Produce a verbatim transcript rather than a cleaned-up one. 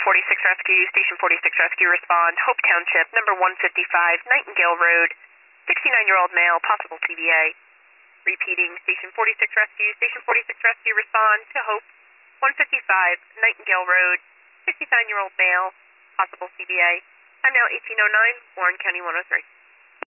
forty-six Rescue, Station forty-six Rescue, respond. Hope Township, number one fifty-five, Nightingale Road, sixty-nine-year-old male, possible T B A. Repeating, Station forty-six Rescue, Station forty-six Rescue, respond to Hope, one fifty-five, Nightingale Road, sixty-nine-year-old male, possible T B A. I'm now eighteen oh nine, Warren County one oh three.